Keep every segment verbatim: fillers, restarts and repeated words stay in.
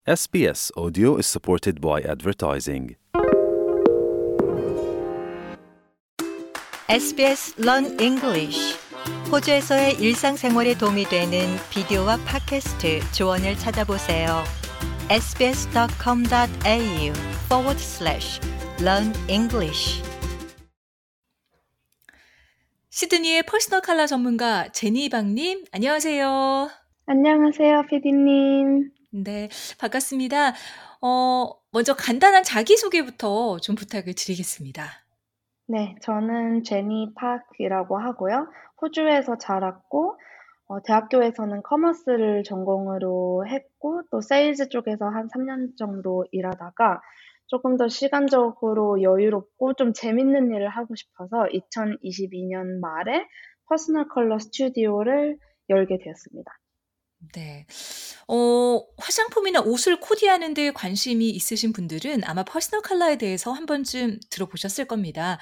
S B S Audio is supported by advertising. 에스비에스 Learn English. 호주에서의 일상생활에 도움이 되는 비디오와 팟캐스트 조언을 찾아보세요. sbs.com.au forward slash learn English. 시드니의 퍼스널 컬러 전문가 제니 박님, 안녕하세요. 안녕하세요, 피디님. 네, 반갑습니다. 어, 먼저 간단한 자기소개부터 좀 부탁을 드리겠습니다. 네, 저는 제니 팍이라고 하고요. 호주에서 자랐고, 어, 대학교에서는 커머스를 전공으로 했고, 또 세일즈 쪽에서 한 삼 년 정도 일하다가 조금 더 시간적으로 여유롭고 좀 재밌는 일을 하고 싶어서 이천이십이 년 말에 퍼스널 컬러 스튜디오를 열게 되었습니다. 네. 어, 화장품이나 옷을 코디하는 데 관심이 있으신 분들은 아마 퍼스널 컬러에 대해서 한 번쯤 들어보셨을 겁니다.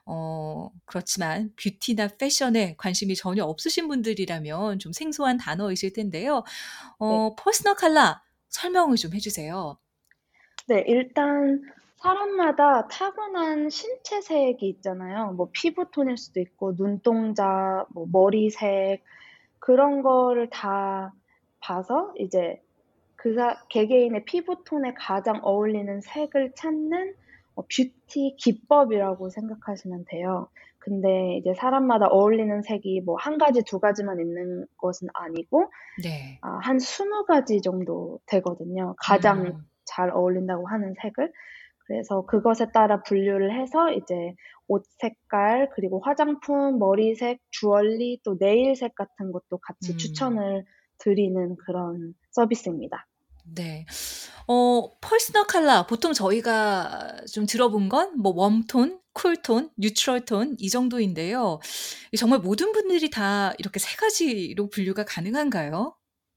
어, 그렇지만 뷰티나 패션에 관심이 전혀 없으신 분들이라면 좀 생소한 단어이실 텐데요. 어, 네. 퍼스널 컬러 설명을 좀 해주세요. 네, 일단 사람마다 타고난 신체색이 있잖아요. 뭐 피부톤일 수도 있고, 눈동자, 뭐 머리색, 그런 거를 다 봐서 이제 그 사, 개개인의 피부톤에 가장 어울리는 색을 찾는 어, 뷰티 기법이라고 생각하시면 돼요. 근데 이제 사람마다 어울리는 색이 뭐 한 가지, 두 가지만 있는 것은 아니고, 네. 아, 한 스무 가지 정도 되거든요. 가장 음, 잘 어울린다고 하는 색을. 그래서 그것에 따라 분류를 해서 이제 옷 색깔, 그리고 화장품, 머리색, 주얼리, 또 네일색 같은 것도 같이 음, 추천을 드리는 그런 서비스입니다. 네. 어, 퍼스널 컬러 보통 저희가 좀 들어본 건 뭐 웜톤, 쿨톤, 뉴트럴 톤 이 정도인데요. 정말 모든 분들이 다 이렇게 세 가지로 분류가 가능한가요?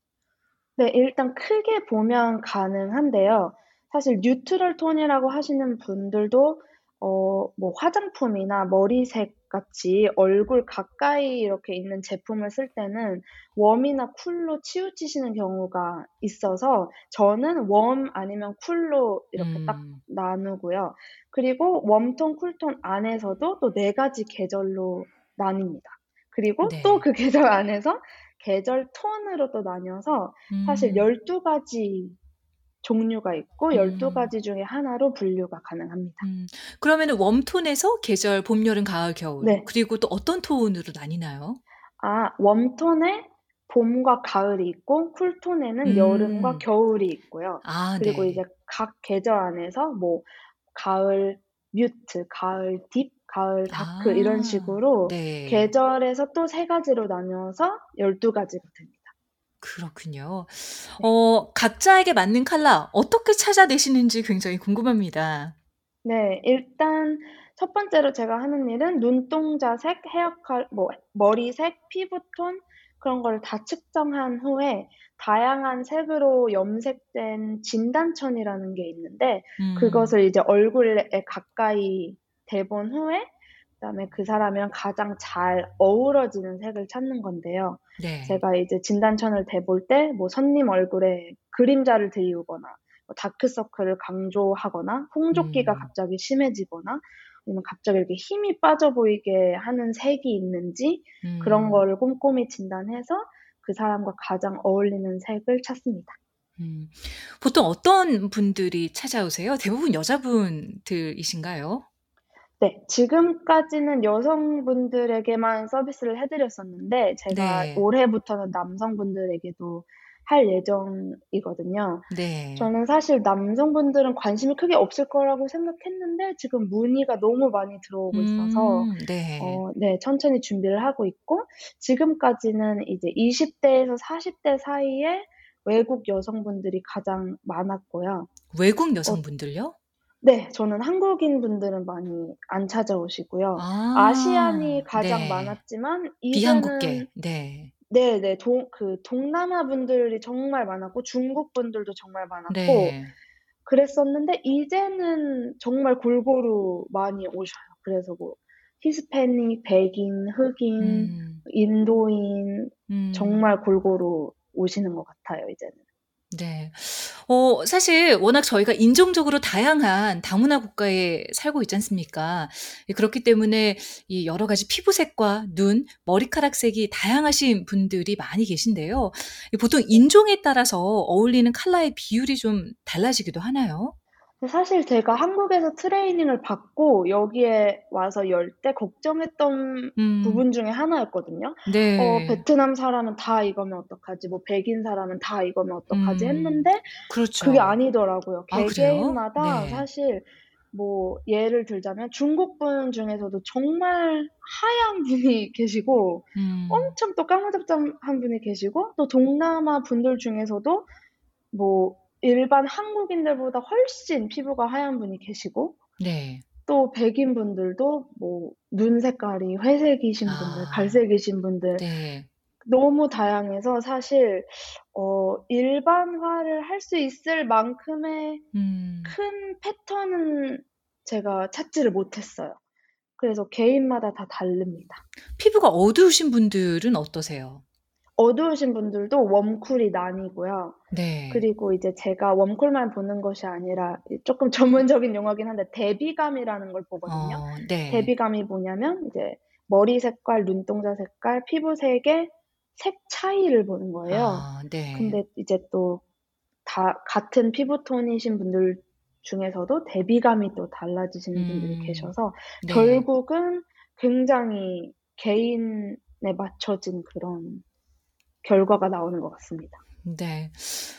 네, 일단 크게 보면 가능한데요. 사실 뉴트럴 톤이라고 하시는 분들도 어, 뭐 화장품이나 머리색 같이 얼굴 가까이 이렇게 있는 제품을 쓸 때는 웜이나 쿨로 치우치시는 경우가 있어서 저는 웜 아니면 쿨로 이렇게 딱 음, 나누고요. 그리고 웜톤, 쿨톤 안에서도 또 네 가지 계절로 나뉩니다. 그리고 또 네. 그 계절 안에서 계절 톤으로 또 나뉘어서 사실 음, 열두 가지 종류가 있고 열두 음, 가지 중에 하나로 분류가 가능합니다. 음. 그러면은 웜톤에서 계절 봄, 여름, 가을, 겨울 네. 그리고 또 어떤 톤으로 나뉘나요? 아, 웜톤에 봄과 가을이 있고 쿨톤에는 여름과 음, 겨울이 있고요. 아, 그리고 이제 네. 각 계절 안에서 뭐 가을 뮤트, 가을 딥, 가을 다크 이런 아, 식으로 네. 계절에서 또 세 가지로 나누어서 열두 가지가 됩니다. 그렇군요. 네. 어, 각자에게 맞는 컬러 어떻게 찾아내시는지 굉장히 궁금합니다. 네. 일단 첫 번째로 제가 하는 일은 눈동자색, 헤어컬 뭐 머리색, 피부톤 그런 거를 다 측정한 후에 다양한 색으로 염색된 진단천이라는 게 있는데 음, 그것을 이제 얼굴에 가까이 대본 후에 그다음에 그 사람이랑 가장 잘 어우러지는 색을 찾는 건데요. 네. 제가 이제 진단천을 대볼 때 뭐 손님 얼굴에 그림자를 드리우거나 뭐 다크서클을 강조하거나 홍조기가 음, 갑자기 심해지거나 아니면 갑자기 이렇게 힘이 빠져 보이게 하는 색이 있는지 그런 음, 거를 꼼꼼히 진단해서 그 사람과 가장 어울리는 색을 찾습니다. 음. 보통 어떤 분들이 찾아오세요? 대부분 여자분들이신가요? 네. 지금까지는 여성분들에게만 서비스를 해 드렸었는데 제가 네. 올해부터는 남성분들에게도 할 예정이거든요. 네. 저는 사실 남성분들은 관심이 크게 없을 거라고 생각했는데 지금 문의가 너무 많이 들어오고 있어서 음, 네. 어 네, 천천히 준비를 하고 있고 지금까지는 이제 이십 대에서 사십 대 사이에 외국 여성분들이 가장 많았고요. 외국 어 여성분들요? 네. 저는 한국인 분들은 많이 안 찾아오시고요. 아시안이 아, 가장 네. 많았지만 이제는 비한국계. 네. 네네. 동 그 동남아 분들이 정말 많았고 중국 분들도 정말 많았고 네. 그랬었는데 이제는 정말 골고루 많이 오셔요. 그래서 뭐 히스패닉, 백인, 흑인, 음, 인도인 음. 정말 골고루 오시는 것 같아요 이제는. 네. 어 사실 워낙 저희가 인종적으로 다양한 다문화 국가에 살고 있지 않습니까? 예 그렇기 때문에 이 여러 가지 피부색과 눈, 머리카락색이 다양하신 분들이 많이 계신데요. 이 보통 인종에 따라서 어울리는 컬러의 비율이 좀 달라지기도 하나요? 사실 제가 한국에서 트레이닝을 받고 여기에 와서 열 때 걱정했던 음. 부분 중에 하나였거든요. 어 네. '베트남 사람은 다 입으면 어떡하지? 뭐 백인 사람은 다 입으면 어떡하지?' 음. 했는데 그게 그렇죠. 아니더라고요. 아 그래요? 개개인마다 네. 사실 뭐 예를 들자면 중국 분 중에서도 정말 하얀 분이 계시고 음. 엄청 또 까무잡잡한 분이 계시고 또 동남아 분들 중에서도 뭐 일반 한국인들보다 훨씬 피부가 하얀 분이 계시고 네. 또 백인 분들도 뭐 눈 색깔이 회색이신 분들, 아. 갈색이신 분들 네. 너무 다양해서 사실 어 일반화를 할 수 있을 만큼의 음. 큰 패턴은 제가 찾지를 못했어요. 그래서 개인마다 다 다릅니다. 피부가 어두우신 분들은 어떠세요? 어두우신 분들도 웜쿨이 나뉘고요. 네. 그리고 이제 제가 웜쿨만 보는 것이 아니라 이 쪼끔 전문적인 용어긴 한데 대비감이라는 걸 보거든요. 어 네. 대비감이 뭐냐면 이제 머리 색깔, 눈동자 색깔, 피부색의 색 차이를 보는 거예요. 아 네. 근데 이제 또 다 같은 피부톤이신 분들 중에서도 대비감이 또 달라지시는 분들이 음. 계셔서 네. 결국은 굉장히 개인에 맞춰진 그런 결과가 나오는 것 같습니다. 네.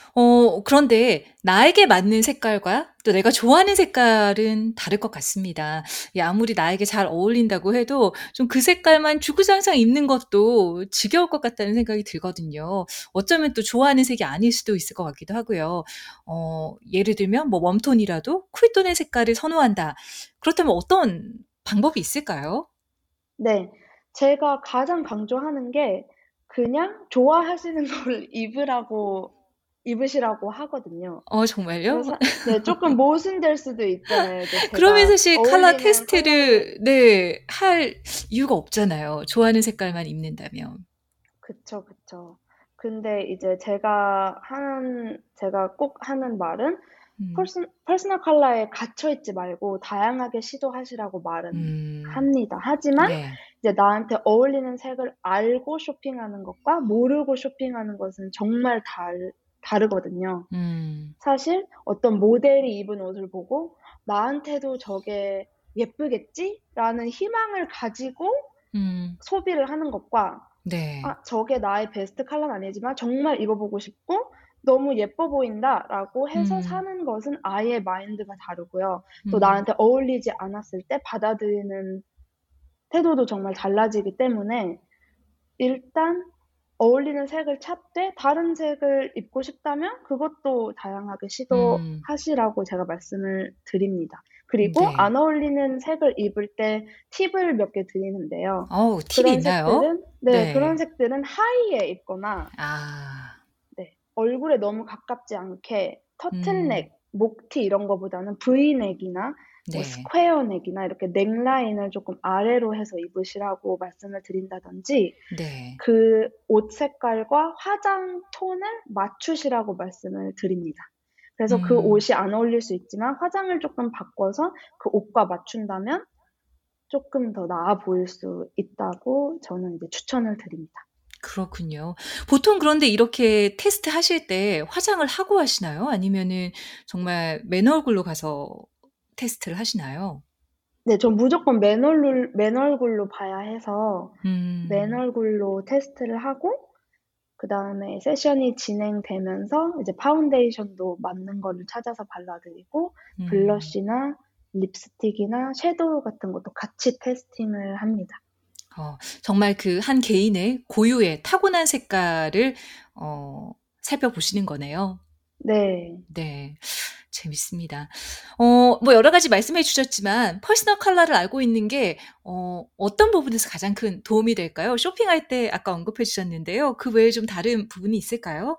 어 그런데 나에게 맞는 색깔과 또 내가 좋아하는 색깔은 다를 것 같습니다. 이 아무리 나에게 잘 어울린다고 해도 좀 그 색깔만 주구장창 입는 것도 지겨울 것 같다는 생각이 들거든요. 어쩌면 또 좋아하는 색이 아닐 수도 있을 것 같기도 하고요. 어 예를 들면 뭐 웜톤이라도 쿨톤의 색깔을 선호한다. 그렇다면 어떤 방법이 있을까요? 네. 제가 가장 강조하는 게 그냥 좋아하시는 걸 입으라고 입으시라고 하거든요. 어 정말요? 그래서 네 쪼끔 모순될 수도 있잖아요. 이제 그러면 제가 사실 컬러 어울리는 컬러를 테스트를 네 할 이유가 없잖아요, 좋아하는 색깔만 입는다면. 그쵸, 그쵸. 근데 이제 제가 하는 제가 꼭 하는 말은 음. 퍼슨 퍼스널 컬러에 갇혀 있지 말고 다양하게 시도하시라고 말은 음. 합니다. 하지만 네. 이제 나한테 어울리는 색을 알고 쇼핑하는 것과 모르고 쇼핑하는 것은 정말 달 다르거든요. 음. 사실 어떤 모델이 입은 옷을 보고 '나한테도 저게 예쁘겠지?'라는 희망을 가지고 음. 소비를 하는 것과 네. '아 저게 나의 베스트 컬러는 아니지만 정말 입어 보고 싶고 너무 예뻐 보인다.'라고 해서 음. 사는 것은 아예 마인드가 다르고요. 또 음. 나한테 어울리지 않았을 때 받아들이는 태도도 정말 달라지기 때문에 일단 어울리는 색을 찾되 다른 색을 입고 싶다면 그것도 다양하게 음. 시도하시라고 제가 말씀을 드립니다. 그리고 네. 안 어울리는 색을 입을 때 팁을 몇 개 드리는데요. 어우 팁이 그런 있나요? 색들은 네 그런 네. 색들은 하의에 입거나 아. 네 얼굴에 너무 가깝지 않게 음. 터틀넥, 목티 이런 거보다는 브이넥이나 뭐 네. 스퀘어 넥이나 이렇게 넥라인을 쪼끔 아래로 해서 입으시라고 말씀을 드린다든지 네. 그 옷 색깔과 화장 톤을 맞추시라고 말씀을 드립니다. 그래서 그 음. 옷이 안 어울릴 수 있지만 화장을 쪼끔 바꿔서 그 옷과 맞춘다면 쪼끔 더 나아 보일 수 있다고 저는 이제 추천을 드립니다. 그렇군요. 보통 그런데 이렇게 테스트하실 때 화장을 하고 하시나요? 아니면은 정말 맨 얼굴로 가서 테스트를 하시나요? 네. 전 무조건 맨 얼룰 맨 얼굴로 봐야 해서 맨 음. 얼굴로 테스트를 하고 그다음에 세션이 진행되면서 이제 파운데이션도 맞는 거를 찾아서 발라 드리고 음. 블러시나 립스틱이나 섀도우 같은 것도 같이 테스팅을 합니다. 어 정말 그 한 개인의 고유의 타고난 색깔을 어 살펴보시는 거네요. 네. 네. 재밌습니다. 어 뭐 여러 가지 말씀해 주셨지만 퍼스널 컬러를 알고 있는 게 어 어떤 부분에서 가장 큰 도움이 될까요? 쇼핑할 때 아까 언급해 주셨는데요. 그 외에 좀 다른 부분이 있을까요?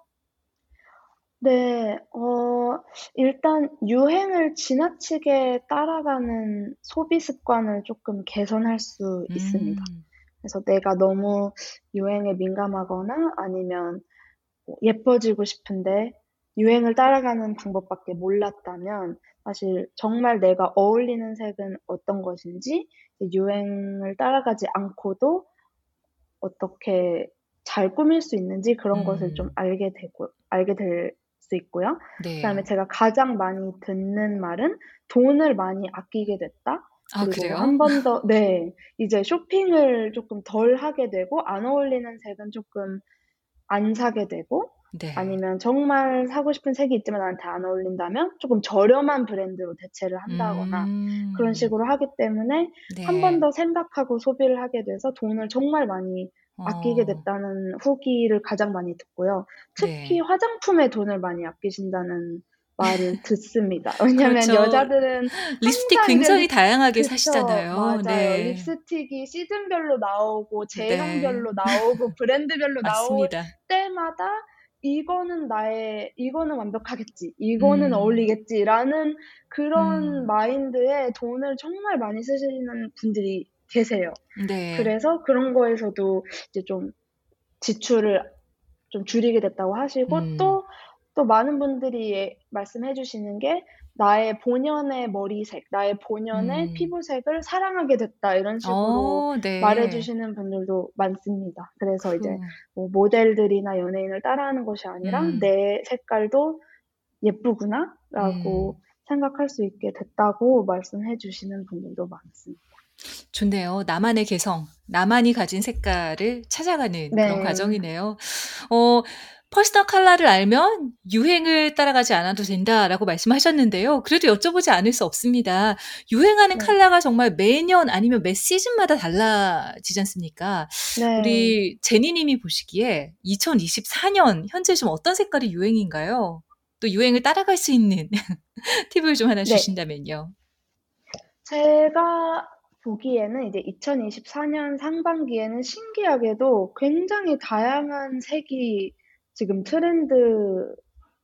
네. 어 일단 유행을 지나치게 따라가는 소비 습관을 쪼끔 개선할 수 있습니다. 음. 그래서 내가 너무 유행에 민감하거나 아니면 뭐 예뻐지고 싶은데 유행을 따라가는 방법밖에 몰랐다면 사실 정말 내가 어울리는 색은 어떤 것인지 유행을 따라가지 않고도 어떻게 잘 꾸밀 수 있는지 그런 것을 좀 음. 알게 되고 알게 될 수 있고요. 그다음에 네. 제가 가장 많이 듣는 말은 "돈을 많이 아끼게 됐다." 아 그리고 그래요? 한 번 더 네. 이제 쇼핑을 쪼끔 덜 하게 되고 안 어울리는 색은 쪼끔 안 사게 되고 네. 아니면 정말 사고 싶은 색이 있지만 나한테 안 어울린다면 쪼금 저렴한 브랜드로 대체를 한다거나 그런 음. 식으로 하기 때문에 한 번 네. 더 생각하고 소비를 하게 돼서 돈을 정말 많이 아끼게 어. 됐다는 후기를 가장 많이 듣고요. 특히 네. 화장품에 돈을 많이 아끼신다는 말을 듣습니다. 왜냐면 그렇죠. 여자들은 립스틱 항상 이제 굉장히 립 다양하게 그쵸. 사시잖아요. 맞아요. 네. 립스틱이 시즌별로 나오고 네. 제형별로 나오고 브랜드별로 나올 맞습니다. 때마다 '이거는 나의 이거는 완벽하겠지. 이거는 음. 어울리겠지.'라는 그런 음. 마인드에 돈을 정말 많이 쓰시는 분들이 계세요. 네. 그래서 그런 거에서도 이제 좀 지출을 좀 줄이게 됐다고 하시고 음. 또, 또 많은 분들이 말씀해 주시는 게 "나의 본연의 머리색, 나의 본연의 음. 피부색을 사랑하게 됐다." 이런 식으로 어 말해 네. 주시는 분들도 많습니다. 그래서 이제 그 뭐 모델들이나 연예인을 따라하는 것이 아니라 음. '내 색깔도 음. 예쁘구나.'라고 생각할 수 있게 됐다고 말씀해 주시는 분들도 많습니다. 좋네요. 나만의 개성, 나만이 가진 색깔을 찾아가는 그런 네. 과정이네요. 어 "퍼스널 컬러를 알면 유행을 따라가지 않아도 된다."라고 말씀하셨는데요. 그래도 여쭤보지 않을 수 없습니다. 유행하는 네. 컬러가 정말 매년 아니면 매 시즌마다 달라지지 않습니까? 네. 우리 제니 님이 보시기에 이천이십사 년 현재 좀 어떤 색깔이 유행인가요? 또 유행을 따라갈 수 있는 팁을 좀 하나 네. 주신다면요. 제가 보기에는 이제 이천이십사 년 상반기에는 신기하게도 굉장히 다양한 색이 지금 트렌드예요.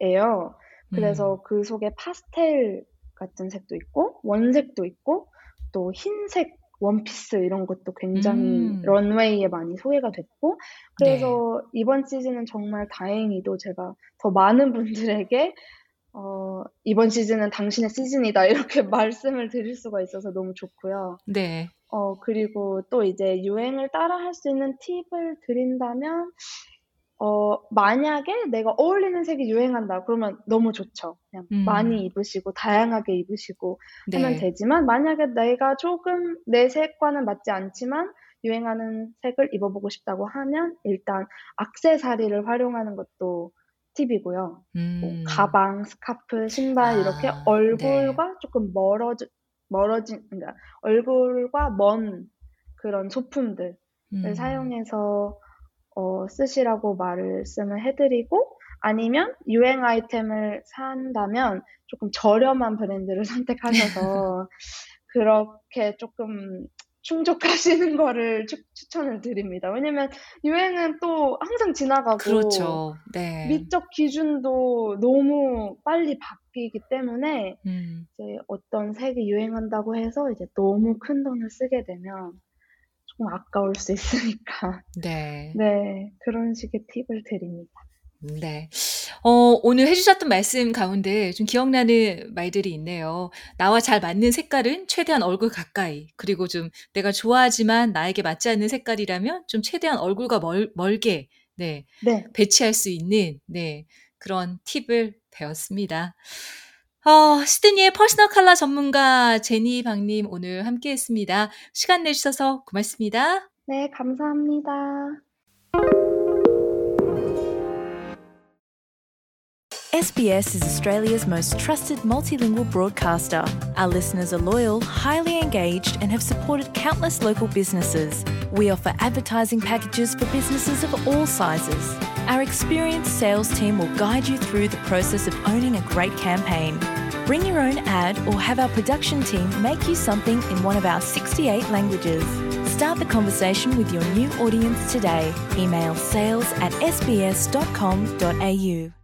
음. 그래서 그 속에 파스텔 같은 색도 있고 원색도 있고 또 흰색 원피스 이런 것도 굉장히 음. 런웨이에 많이 소개가 됐고 네. 그래서 이번 시즌은 정말 다행히도 제가 더 많은 분들에게 어 "이번 시즌은 당신의 시즌이다." 이렇게 말씀을 드릴 수가 있어서 너무 좋고요. 네. 어 그리고 또 이제 유행을 따라할 수 있는 팁을 드린다면 어 만약에 '내가 어울리는 색이 유행한다.' 그러면 너무 좋죠. 그냥 많이 음. 입으시고 다양하게 입으시고 하면 네. 되지만 만약에 내가 조금 내 색과는 맞지 않지만 유행하는 색을 입어 보고 싶다고 하면 일단 액세서리를 활용하는 것도 팁이고요. 뭐 음. 가방, 스카프, 신발 이렇게 아 네. 얼굴과 쪼끔 멀어져 멀어진 그러니까 얼굴과 먼 그런 소품들을 음. 사용해서 어 쓰시라고 말씀을 해 드리고 아니면 유행 아이템을 산다면 쪼끔 저렴한 브랜드를 선택하셔서 그렇게 쪼끔 충족하시는 거를 추 추천을 드립니다. 왜냐면 유행은 또 항상 지나가고 그렇죠. 네. 미적 기준도 너무 빨리 바뀌기 때문에 음. 이제 어떤 색이 유행한다고 해서 이제 너무 큰돈을 쓰게 되면 조금 아까울 수 있으니까. 네. 네. 그런 식의 팁을 드립니다. 네. 어 오늘 해 주셨던 말씀 가운데 좀 기억나는 말들이 있네요. "나와 잘 맞는 색깔은 최대한 얼굴 가까이." 그리고 좀 "내가 좋아하지만 나에게 맞지 않는 색깔이라면 좀 최대한 얼굴과 멀 멀게 네 네. 배치할 수 있는" 네 그런 팁을 배웠습니다. 어 시드니의 퍼스널 컬러 전문가 제니 박 님 오늘 함께했습니다. 시간 내주셔서 고맙습니다. 네. 감사합니다. S B S is Australia's most trusted multilingual broadcaster. Our listeners are loyal, highly engaged, and have supported countless local businesses. We offer advertising packages for businesses of all sizes. Our experienced sales team will guide you through the process of owning a great campaign. Bring your own ad or have our production team make you something in one of our sixty-eight languages. Start the conversation with your new audience today. Email sales at s b s dot com dot a u.